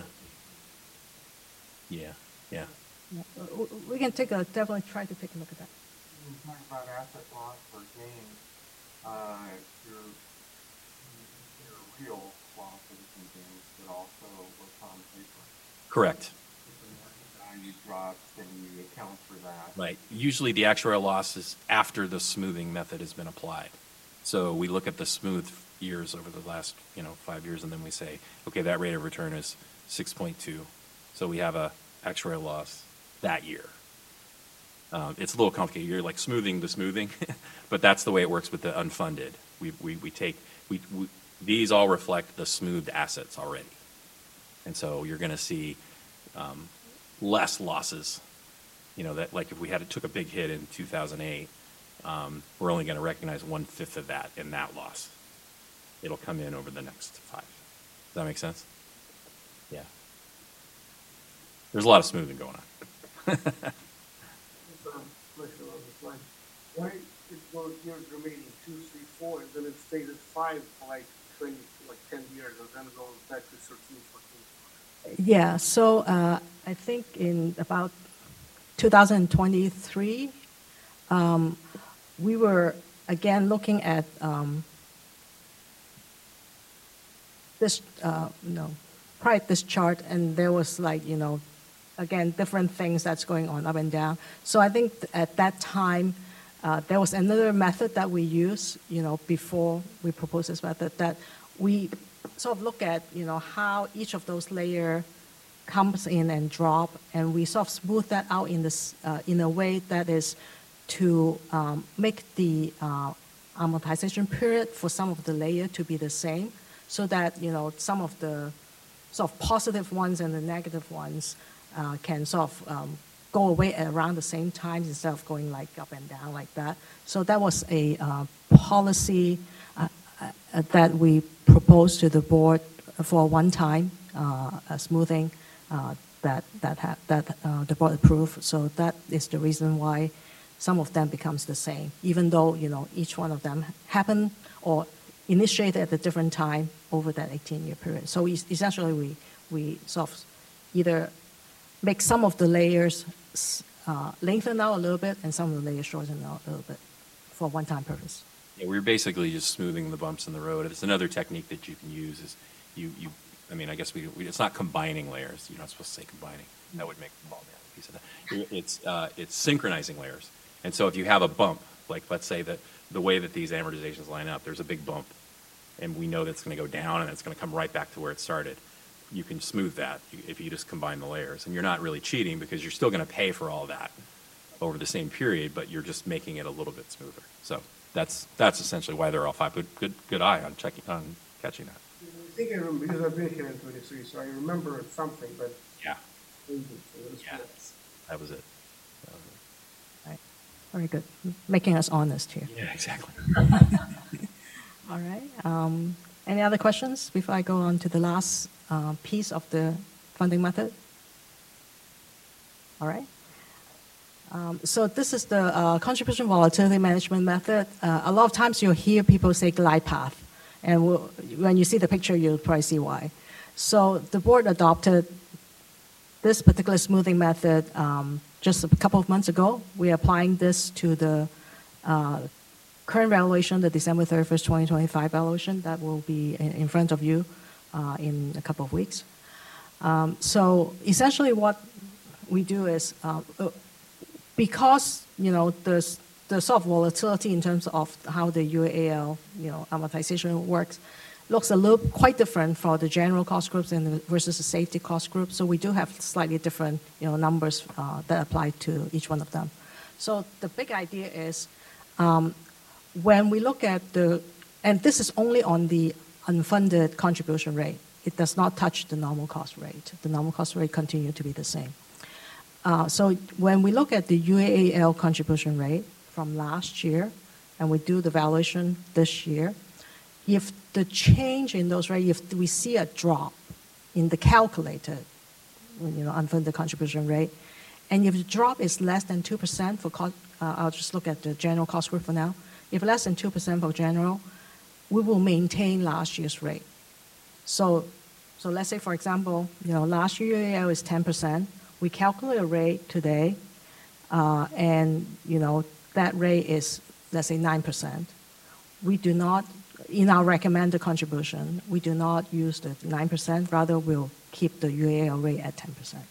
Yeah, yeah. Yeah. Uh, w- We can take a, definitely try to take a look at that. When we talk about asset loss or gain, uh, your, your real losses and gains, but also what's on paper. Correct. If the market value drops, then you account for that. Right. Usually the actuarial loss is after the smoothing method has been applied. So we look at the smooth years over the last, you know, five years, and then we say, okay, that rate of return is six point two. So we have a actuarial loss that year. Um, it's a little complicated. You're like smoothing the smoothing, but that's the way it works with the unfunded. We, we, we take, we, we, these all reflect the smoothed assets already. And so you're going to see um, less losses. You know, that like if we had, took a big hit in two thousand eight, um, we're only going to recognize one fifth of that in that loss. It'll come in over the next five. Does that make sense? Yeah. There's a lot of smoothing going on. um, question on the slide. Why it goes years remaining, two, three, four, and then it stays at five for like twenty, like ten years, and then goes back to thirteen, fourteen? Yeah, so uh, I think in about two thousand twenty-three, um, we were again looking at um, this, uh, no, probably this chart, and there was like, you know, again, different things that's going on up and down. So I think th- at that time, uh, there was another method that we used, you know, before we proposed this method, that we sort of look at, you know, how each of those layer comes in and drop, and we sort of smooth that out in this, uh, in a way that is to um, make the uh, amortization period for some of the layer to be the same, so that, you know, some of the sort of positive ones and the negative ones uh, can sort of um, go away at around the same time instead of going like up and down like that. So that was a uh, policy uh, uh, that we proposed to the board for one time uh, uh, smoothing uh, that that ha- that uh, the board approved. So that is the reason why some of them becomes the same, even though, you know, each one of them happened or initiated at a different time over that eighteen-year period. So es- essentially, we we sort of either make some of the layers uh, lengthen out a little bit and some of the layers shorten out a little bit for one-time purpose. Yeah, we're basically just smoothing the bumps in the road. It's another technique that you can use is you, you I mean, I guess we, we it's not combining layers. You're not supposed to say combining. That would make the ball down a piece of that. It's, uh, it's synchronizing layers. And so if you have a bump, like let's say that the way that these amortizations line up, there's a big bump, and we know that's going to go down and it's going to come right back to where it started. You can smooth that if you just combine the layers. And you're not really cheating because you're still going to pay for all that over the same period, but you're just making it a little bit smoother. So that's that's essentially why they're all five. Good good good eye on checking on catching that. I think I remember, because I've been here in twenty-three, so I remember something, but Yeah. Yes. That was it. That was it. Right. Very good. Making us honest here. Yeah, exactly. All right. Um, any other questions before I go on to the last uh, piece of the funding method? All right. Um, so this is the uh, contribution volatility management method. Uh, a lot of times you'll hear people say glide path, and we'll, when you see the picture, you'll probably see why. So the board adopted this particular smoothing method um, just a couple of months ago. We're applying this to the uh, current valuation, the December thirty-first, twenty twenty-five valuation that will be in, in front of you uh, in a couple of weeks. Um, so essentially what we do is, uh, because, you know, there's the sort of volatility in terms of how the U A L, you know, amortization works, looks a little quite different for the general cost groups and the, versus the safety cost group. So we do have slightly different, you know, numbers uh, that apply to each one of them. So the big idea is um, when we look at the, and this is only on the unfunded contribution rate. It does not touch the normal cost rate. The normal cost rate continues to be the same. Uh, so when we look at the U A L contribution rate from last year, and we do the valuation this year, if the change in those rates, if we see a drop in the calculated, you know, unfunded contribution rate, and if the drop is less than two percent for, co- uh, I'll just look at the general cost group for now. If less than two percent for general, we will maintain last year's rate. So, so let's say, for example, you know, last year U A L is ten percent. We calculate a rate today, uh, and you know that rate is, let's say, nine percent. We do not, in our recommended contribution, we do not use the nine percent. Rather, we'll keep the U A L rate at ten percent.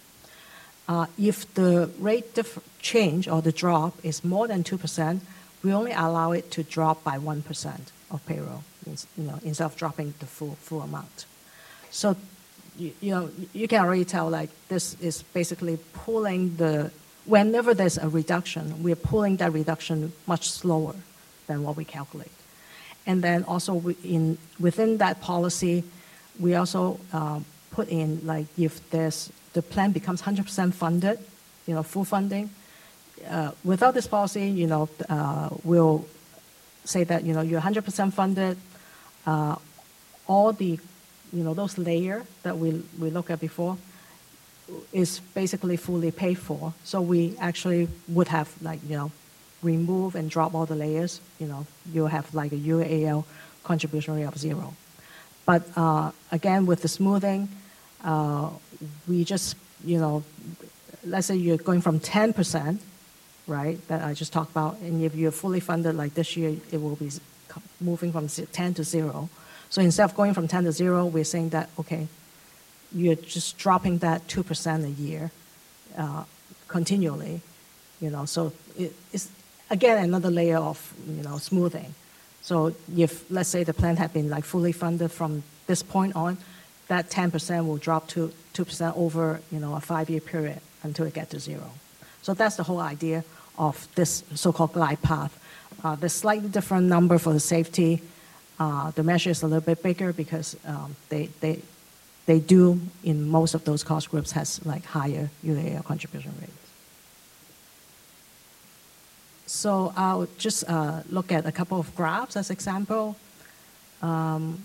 Uh, if the rate diff- change or the drop is more than two percent, we only allow it to drop by one percent of payroll, you know, instead of dropping the full full amount. So. You, you know, you can already tell, like, this is basically pulling the, whenever there's a reduction, we're pulling that reduction much slower than what we calculate. And then also we, in, within that policy, we also uh, put in, like, if there's, the plan becomes one hundred percent funded, you know, full funding, uh, without this policy, you know, uh, we'll say that, you know, you're one hundred percent funded, uh, all the you know, those layers that we, we looked at before is basically fully paid for. So we actually would have, like, you know, remove and drop all the layers. You know, you'll have like a U A L contribution rate of zero. But uh, again, with the smoothing, uh, we just, you know, let's say you're going from ten percent, right, that I just talked about, and if you're fully funded like this year, it will be moving from ten to zero. So instead of going from ten to zero, we're saying that, okay, you're just dropping that two percent a year uh, continually, you know. So it, it's, again, another layer of, you know, smoothing. So if, let's say the plan had been like fully funded from this point on, that ten percent will drop to two percent over, you know, a five-year period until it gets to zero. So that's the whole idea of this so-called glide path. Uh, there's slightly different number for the safety. Uh, the measure is a little bit bigger because um, they, they, they do, in most of those cost groups, has like higher U A L contribution rates. So I'll just uh, look at a couple of graphs as example. Um,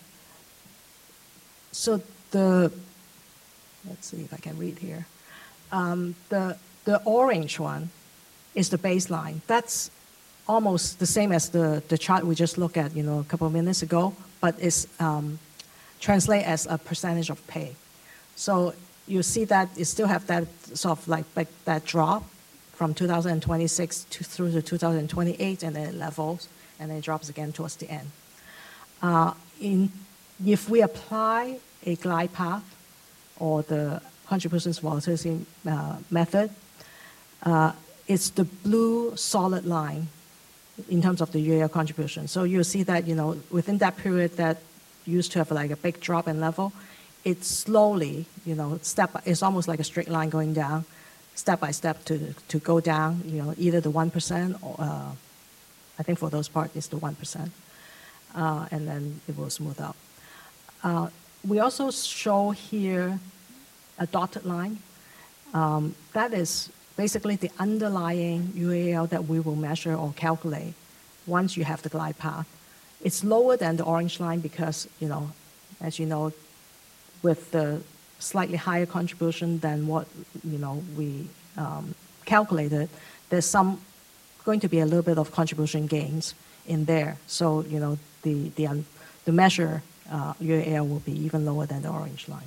so the, let's see if I can read here. Um, the, the orange one is the baseline. That's almost the same as the, the chart we just looked at, you know, a couple of minutes ago, but it's um, translate as a percentage of pay. So you see that you still have that sort of like, like that drop from two thousand twenty-six to through to two thousand twenty-eight, and then it levels, and then it drops again towards the end. Uh, in, if we apply a glide path or the contributions volatility uh, method, uh, it's the blue solid line in terms of the U A L contribution. So you'll see that, you know, within that period that used to have like a big drop in level, it slowly, you know, step, it's almost like a straight line going down, step by step to, to go down, you know, either the one percent or, uh, I think for those parts it's the one percent, uh, and then it will smooth out. Uh, we also show here a dotted line. Um, that is basically the underlying U A L that we will measure or calculate once you have the glide path. It's lower than the orange line because, you know, as you know, with the slightly higher contribution than what, you know, we um, calculated, there's some going to be a little bit of contribution gains in there. So, you know, the, the, um, the measure uh, U A L will be even lower than the orange line.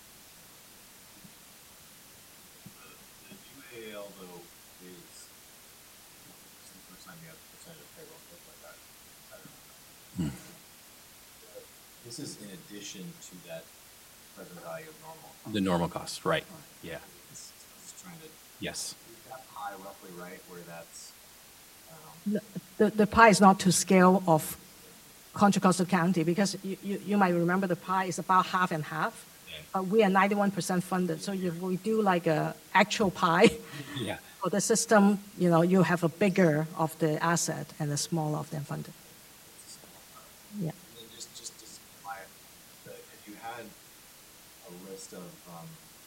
The, the U A L though is, this is the first time you have percentage of payroll, stuff like that. I don't know. Uh, This is in addition to that present value of normal. The normal cost, right, yeah, It's, it's trying to, yes. is that pie roughly right where that's, um, The, the pie is not to scale of Contra Costa County because you, you, you might remember the pie is about half and half. Yeah. But we are ninety-one percent funded. So if we do like a actual pie Yeah. for the system, you know, you have a bigger of the asset and a smaller of the unfunded. Yeah. And then just, just to simplify it, the- if you had a list of, um,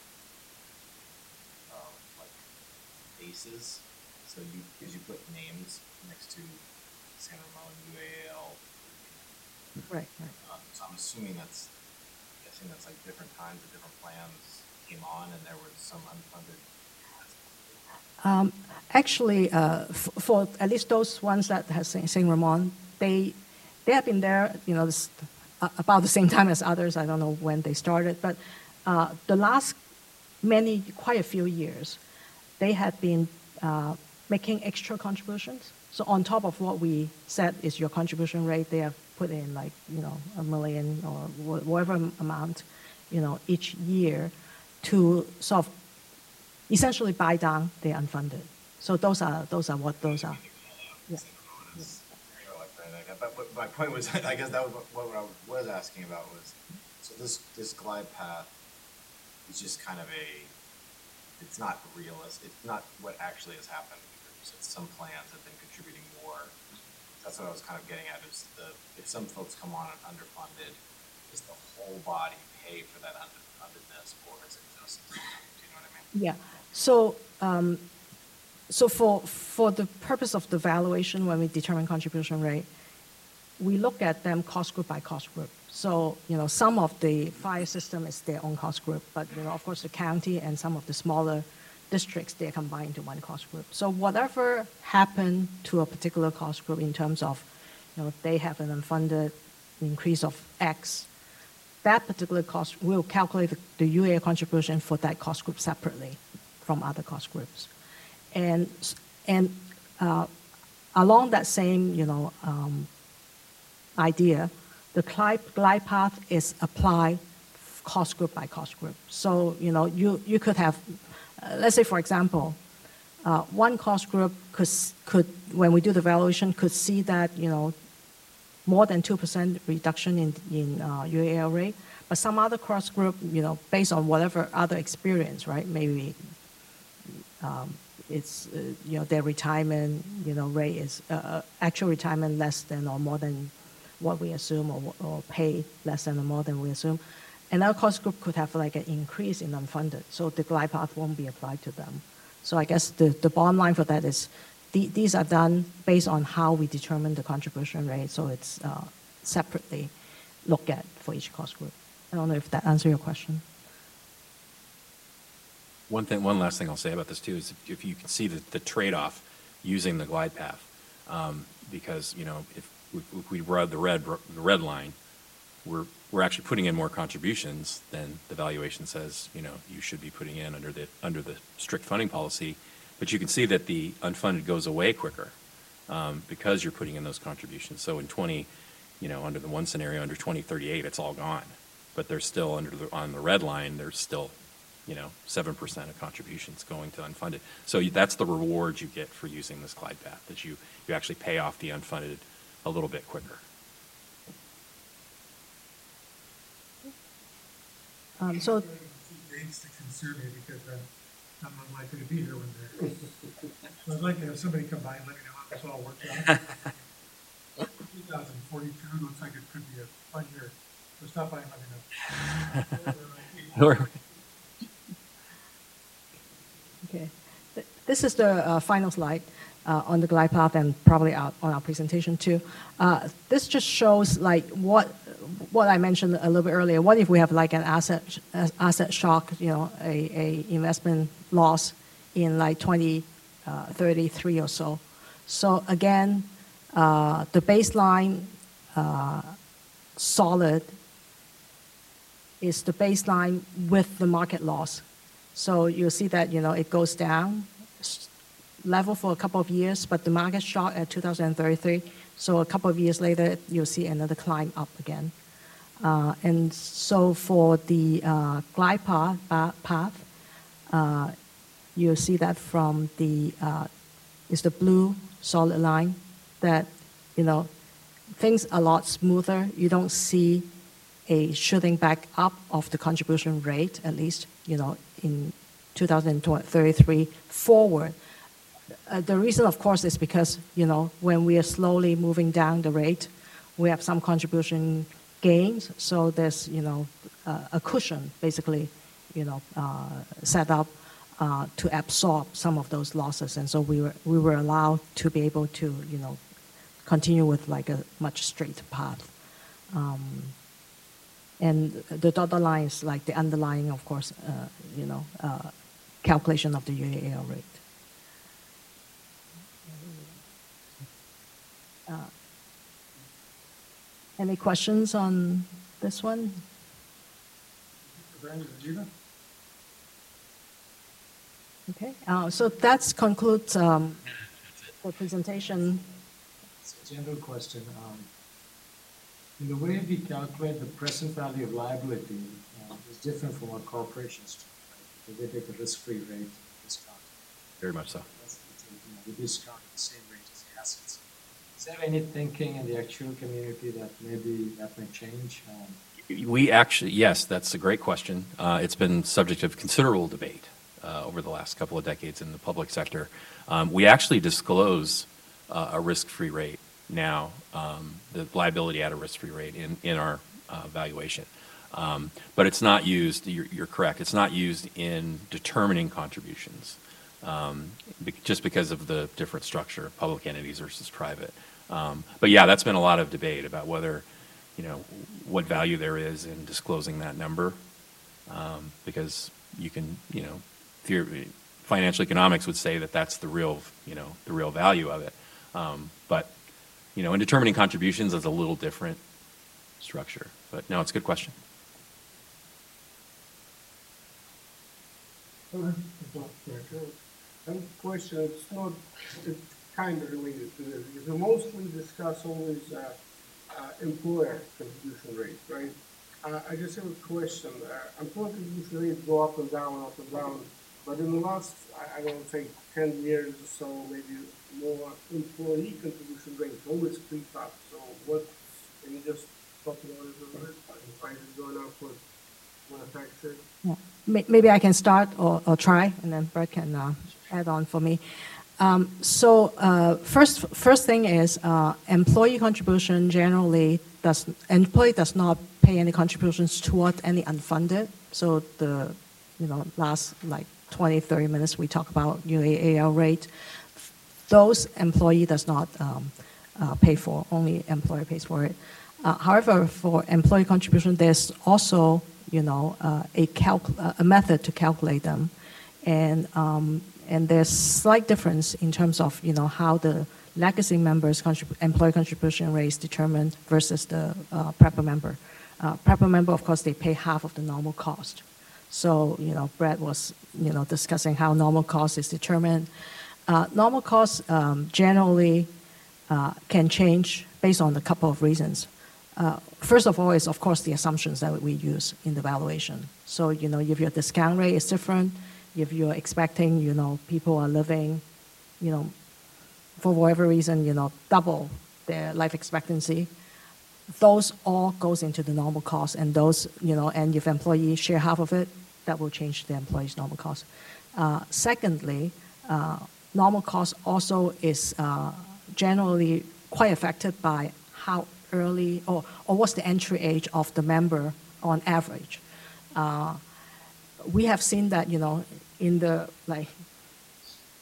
uh, like bases, so you, because you put names next to San Ramon, U A L, Right, right. uh, so I'm assuming that's, guessing that's like different times or different plans came on and there was some unfunded. Um, actually, uh, f- for at least those ones that has Saint Saint Ramon, they they have been there, you know, this, uh, about the same time as others. I don't know when they started, but uh, the last many, quite a few years, they had been uh, making extra contributions. So on top of what we said is your contribution rate, they have put in like, you know, a million or wh- whatever amount, you know, each year to sort of essentially buy down the unfunded. So those are those are what those are. Yeah. But, but my point was, I guess that was what, what I was asking about was, so this, this glide path is just kind of a, it's not realistic, it's not what actually has happened. Because some plans have been contributing more. That's what I was kind of getting at is the, if some folks come on and underfunded, does the whole body pay for that underfundedness or is it just, do you know what I mean? Yeah. So, um, so for for the purpose of the valuation, when we determine contribution rate, we look at them cost group by cost group. So, you know, some of the fire system is their own cost group, but you know, of course, the county and some of the smaller districts, they're combined into one cost group. So whatever happened to a particular cost group in terms of, you know, they have an unfunded increase of X, that particular cost, we'll calculate the, the U A contribution for that cost group separately from other cost groups. And, and uh, along that same, you know, um, idea, the glide, glide path is applied cost group by cost group. So, you know, you, you could have, uh, let's say, for example, uh, one cost group could, could, when we do the valuation, could see that, you know, more than two percent reduction in, in uh, U A L rate, but some other cross group, you know, based on whatever other experience, right, maybe um, it's, uh, you know, their retirement, you know, rate is uh, actual retirement less than or more than what we assume or, or pay less than or more than we assume. Another cost group could have like an increase in unfunded, so the glide path won't be applied to them. So I guess the, the bottom line for that is the, these are done based on how we determine the contribution rate, so it's uh, separately looked at for each cost group. I don't know if that answers your question. One thing, one last thing I'll say about this too is if- if you can see the, the trade-off using the glide path, um, because, you know, if, we- if we run the red, the red line, we're, we're actually putting in more contributions than the valuation says, you know, you should be putting in under the, under the strict funding policy. But you can see that the unfunded goes away quicker um, because you're putting in those contributions. So in twenty, you know, under the one scenario, under twenty thirty-eight, it's all gone. But there's still under the, on the red line, there's still, you know, seven percent of contributions going to unfunded. So you, that's the reward you get for using this glide path, that you, you actually pay off the unfunded a little bit quicker. Um, so Dates to concern me because uh, I'm unlikely to be here when they're. So I'd like to have somebody come by and let me know how this all works out. two thousand forty-two looks like it could be a fun year. So stop by and let me know. Or- this is the uh, final slide uh, on the glide path and probably out on our presentation too. Uh, this just shows like what what I mentioned a little bit earlier. What if we have like an asset asset shock, you know, a, a investment loss in like twenty thirty-three or so. So again, uh, the baseline uh, solid is the baseline with the market loss. So you'll see that, you know, it goes down level for a couple of years, but the market shot at two thousand thirty-three. So a couple of years later, you'll see another climb up again. Uh, and so for the uh, glide path, uh, path uh, you'll see that from the, uh, is the blue solid line that, you know, things a lot smoother. You don't see a shooting back up of the contribution rate, at least, you know, in two thousand thirty-three forward. Uh, the reason, of course, is because, you know, when we are slowly moving down the rate, we have some contribution gains. So there's, you know, uh, a cushion, basically, you know, uh, set up uh, to absorb some of those losses. And so we were, we were allowed to be able to, you know, continue with like a much straighter path. Um, and the dotted line is like the underlying, of course, uh, you know, uh, calculation of the U A L rate. Uh, any questions on this one? Okay, uh, so that concludes um, the presentation. It's a general question. Um, in the way we calculate the present value of liability uh, is different from what corporations do. Right? They take a risk-free rate discount. Very much so. That's the, you know, we discount at the same rate as the assets. Is there any thinking in the actual community that maybe that may change? Um, We actually, yes, that's a great question. Uh, it's been subject of considerable debate uh, over the last couple of decades in the public sector. Um, we actually disclose uh, a risk-free rate now, um, the liability at a risk-free rate in, in our uh, valuation. Um, but it's not used, you're, you're correct, it's not used in determining contributions, um, be, just because of the different structure, public entities versus private. Um, but yeah, that's been a lot of debate about whether, you know, what value there is in disclosing that number, um, because you can, you know, theory, financial economics would say that that's the real, you know, the real value of it. Um, but, you know, in determining contributions is a little different structure. But no, it's a good question. I have a question, it's not, it's kind of related to this. You mostly discuss always uh, uh, employer contribution rate, right? Uh, I just have a question. Uh, employer contribution rates go up and down, up and down, but in the last, I, I don't think, ten years or so, maybe more, employee contribution rates always creep up. So what, can you just talk about it a little bit? Why is it going up, what, what affects it? Yeah. Maybe I can start or, or try, and then Brett can uh, add on for me. Um, so uh, first, first thing is uh, employee contribution generally does, employee does not pay any contributions toward any unfunded. So the, you know, last like twenty, thirty minutes we talk about U A L rate. Those employee does not um, uh, pay for, only employer pays for it. Uh, however, for employee contribution, there's also, you know, uh, a, calc- a method to calculate them. And um, And there's slight difference in terms of, you know, how the legacy members' contrib- employee contribution rate is determined versus the uh, PREPA member. Uh, PREPA member, of course, they pay half of the normal cost. So, you know, Brett was, you know, discussing how normal cost is determined. Uh, normal cost um, generally uh, can change based on a couple of reasons. Uh, first of all is, of course, the assumptions that we use in the valuation. So, you know, if your discount rate is different, if you're expecting, you know, people are living, you know, for whatever reason, you know, double their life expectancy, those all goes into the normal cost, and those, you know, and if employees share half of it, that will change the employee's normal cost. Uh, secondly, uh, normal cost also is uh, generally quite affected by how early, or, or what's the entry age of the member on average. Uh, we have seen that, you know, in the like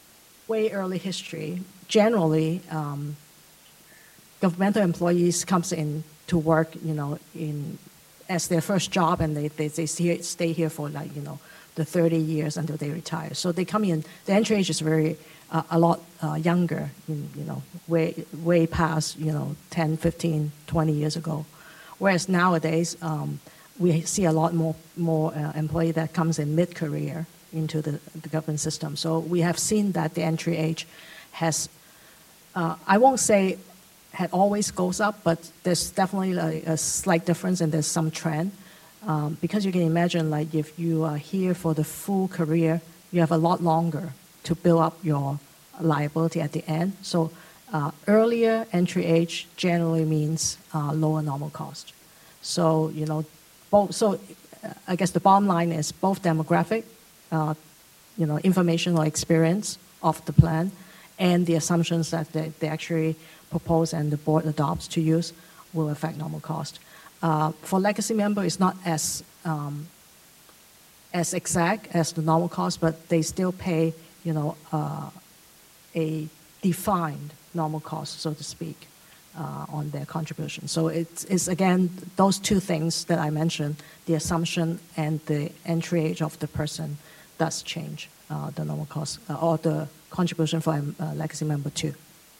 way early history, generally, um, governmental employees comes in to work, you know, in as their first job, and they they, they stay, stay here for like you know the thirty years until they retire. So they come in. The entry age is very uh, a lot uh, younger, in, you know, way way past you know ten, fifteen, twenty years ago. Whereas nowadays, um, we see a lot more more uh, employee that comes in mid career into the, the government system. So we have seen that the entry age has, uh, I won't say had always goes up, but there's definitely a, a slight difference and there's some trend. Um, because you can imagine, like if you are here for the full career, you have a lot longer to build up your liability at the end. So uh, earlier entry age generally means uh, lower normal cost. So, you know, both, so uh, I guess the bottom line is both demographic, uh, you know, information or experience of the plan and the assumptions that they, they actually propose and the board adopts to use will affect normal cost. Uh, for legacy member, it's not as um, as exact as the normal cost, but they still pay, you know, uh, a defined normal cost, so to speak, uh, on their contribution. So it's, it's again those two things that I mentioned: the assumption and the entry age of the person does change uh, the normal cost uh, or the contribution for a uh, legacy member too.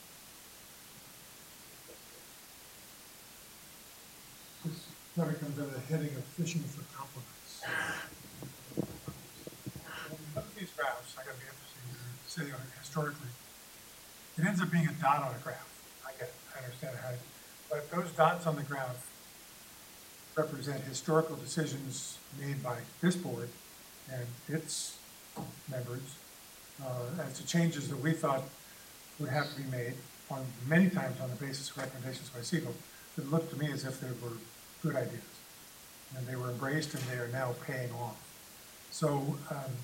This probably comes under the heading of fishing for compliments. Look at these graphs, I gotta be interested in say uh, historically. It ends up being a dot on a graph. I get it, I understand how, but those dots on the graph represent historical decisions made by this board and its members uh, as to changes that we thought would have to be made on many times on the basis of recommendations by Siegel. It looked to me as if they were good ideas and they were embraced and they are now paying off. So um,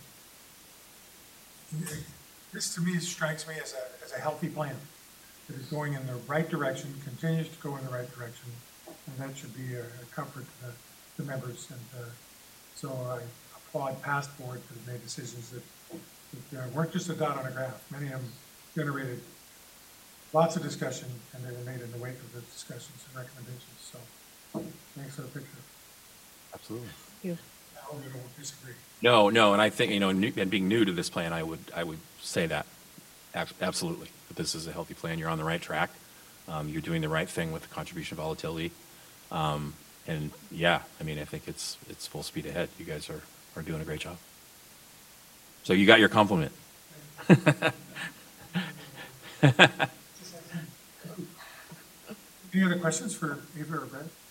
this to me strikes me as a, as a healthy plan that is going in the right direction, continues to go in the right direction, and that should be a, a comfort to the, the members. And uh, so I applaud past boards that have made decisions that, that uh, weren't just a dot on a graph. Many of them generated lots of discussion, and they were made in the wake of the discussions and recommendations. So thanks for the picture. Absolutely. Yeah. I hope you don't disagree. No, no, and I think, you know, new, and being new to this plan, I would, I would say that, Ab- absolutely. That this is a healthy plan. You're on the right track. Um, you're doing the right thing with the contribution volatility. Um, and yeah, I mean, I think it's, it's full speed ahead. You guys are, are doing a great job. So you got your compliment. Any other questions for Ava or Brad?